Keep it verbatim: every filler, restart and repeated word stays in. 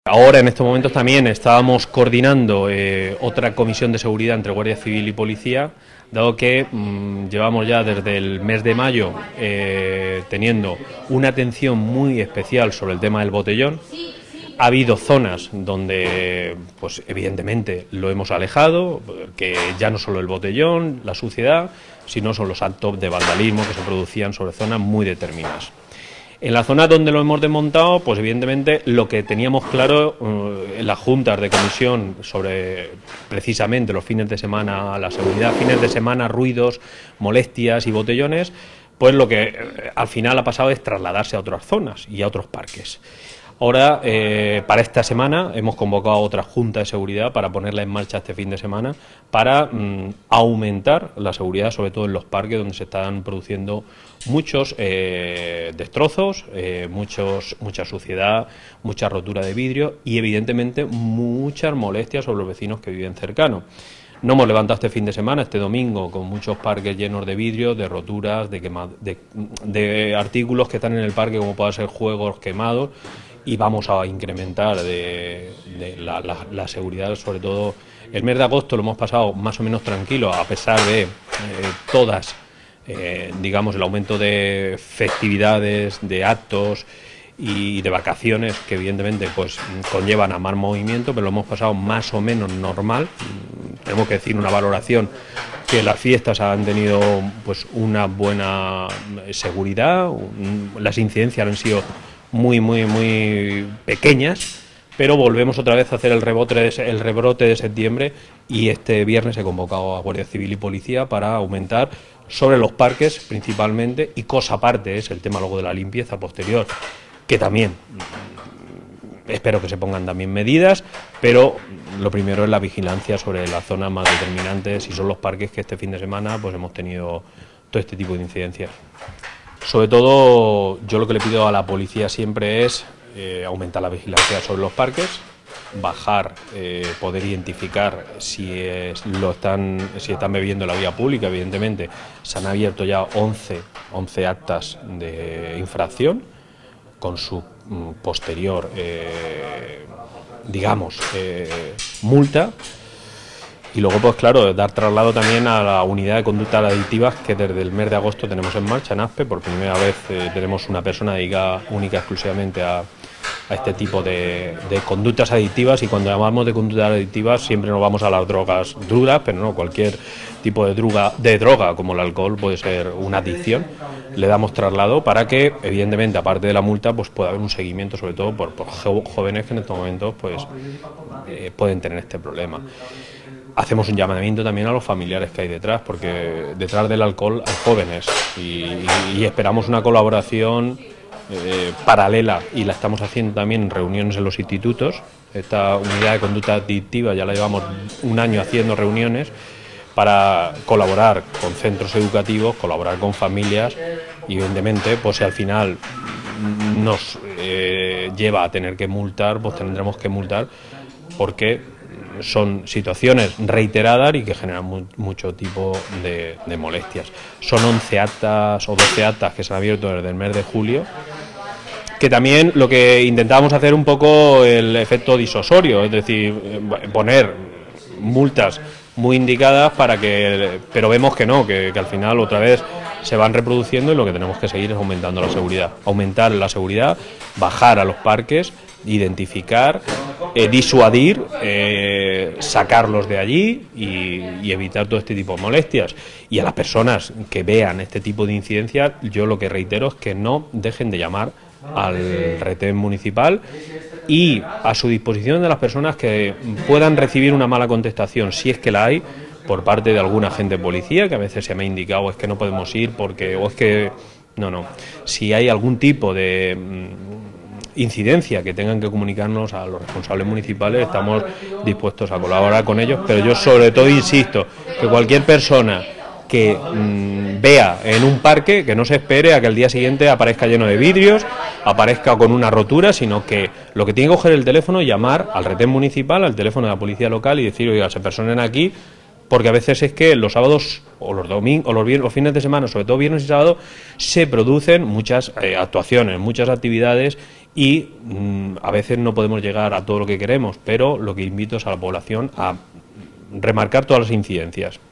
Ahora, en estos momentos, también estábamos coordinando eh, otra comisión de seguridad entre Guardia Civil y Policía, dado que mmm, llevamos ya desde el mes de mayo eh, teniendo una atención muy especial sobre el tema del botellón. Ha habido zonas donde, pues evidentemente, lo hemos alejado, que ya no solo el botellón, la suciedad, sino son los actos de vandalismo que se producían sobre zonas muy determinadas. En la zona donde lo hemos desmontado, pues evidentemente lo que teníamos claro uh, en las juntas de comisión sobre precisamente los fines de semana, la seguridad, fines de semana, ruidos, molestias y botellones, pues lo que eh, al final ha pasado es trasladarse a otras zonas y a otros parques. Ahora, eh, para esta semana, hemos convocado a otra junta de seguridad para ponerla en marcha este fin de semana para mm, aumentar la seguridad, sobre todo en los parques donde se están produciendo muchos eh, destrozos, eh, muchos, mucha suciedad, mucha rotura de vidrio y, evidentemente, muchas molestias sobre los vecinos que viven cercanos. No hemos levantado este fin de semana, este domingo, con muchos parques llenos de vidrio, de roturas, de, quema, de, de artículos que están en el parque, como pueden ser juegos quemados, y vamos a incrementar de, de la, la, la seguridad, sobre todo el mes de agosto lo hemos pasado más o menos tranquilo, a pesar de eh, todas, eh, digamos, el aumento de festividades, de actos y de vacaciones que evidentemente pues conllevan a más movimiento, pero lo hemos pasado más o menos normal. Tenemos que decir una valoración que las fiestas han tenido pues una buena seguridad, un, las incidencias han sido muy, muy, muy pequeñas, pero volvemos otra vez a hacer el rebote de, el rebrote de septiembre y este viernes he convocado a Guardia Civil y Policía para aumentar sobre los parques principalmente, y cosa aparte es el tema luego de la limpieza posterior, que también espero que se pongan también medidas, pero lo primero es la vigilancia sobre las zonas más determinantes y son los parques que este fin de semana pues hemos tenido todo este tipo de incidencias. Sobre todo, yo lo que le pido a la policía siempre es eh, aumentar la vigilancia sobre los parques, bajar, eh, poder identificar si, es, lo están, si están bebiendo en la vía pública. Evidentemente, se han abierto ya once, once actas de infracción con su mm, posterior, eh, digamos, eh, multa. Y luego, pues claro, dar traslado también a la unidad de conductas adictivas que desde el mes de agosto tenemos en marcha en ASPE. Por primera vez eh, tenemos una persona dedicada única exclusivamente a, a este tipo de, de conductas adictivas, y cuando hablamos de conductas adictivas siempre nos vamos a las drogas duras, pero no, cualquier tipo de droga, de droga como el alcohol puede ser una adicción. Le damos traslado para que, evidentemente, aparte de la multa, pues pueda haber un seguimiento, sobre todo por, por jóvenes que en estos momentos pues eh, pueden tener este problema. Hacemos un llamamiento también a los familiares que hay detrás, porque detrás del alcohol hay jóvenes y, y, y esperamos una colaboración eh, paralela, y la estamos haciendo también en reuniones en los institutos. Esta unidad de conducta adictiva ya la llevamos un año haciendo reuniones para colaborar con centros educativos, colaborar con familias, y evidentemente pues si al final nos eh, lleva a tener que multar, pues tendremos que multar, porque son situaciones reiteradas y que generan mu mucho tipo de, de molestias. Son once actas o doce actas que se han abierto desde el mes de julio, que también lo que intentábamos hacer un poco el efecto disuasorio, es decir, poner multas muy indicadas para que, pero vemos que no, que, que al final otra vez se van reproduciendo, y lo que tenemos que seguir es aumentando la seguridad, aumentar la seguridad, bajar a los parques, identificar, eh, disuadir, eh, sacarlos de allí y, y evitar todo este tipo de molestias. Y a las personas que vean este tipo de incidencias, yo lo que reitero es que no dejen de llamar al retén municipal, y a su disposición de las personas que puedan recibir una mala contestación, si es que la hay, por parte de algún agente de policía, que a veces se me ha indicado es que no podemos ir porque, o es que, no, no, si hay algún tipo de mm, incidencia que tengan que comunicarnos a los responsables municipales, estamos dispuestos a colaborar con ellos, pero yo sobre todo insisto que cualquier persona que mmm, vea en un parque, que no se espere a que el día siguiente aparezca lleno de vidrios, aparezca con una rotura, sino que lo que tiene que coger el teléfono, llamar al retén municipal, al teléfono de la policía local y decir, oiga, se personen aquí, porque a veces es que los sábados o los domingos o los, los fines de semana, sobre todo viernes y sábado, se producen muchas eh, actuaciones, muchas actividades, y mmm, a veces no podemos llegar a todo lo que queremos, pero lo que invito es a la población a remarcar todas las incidencias.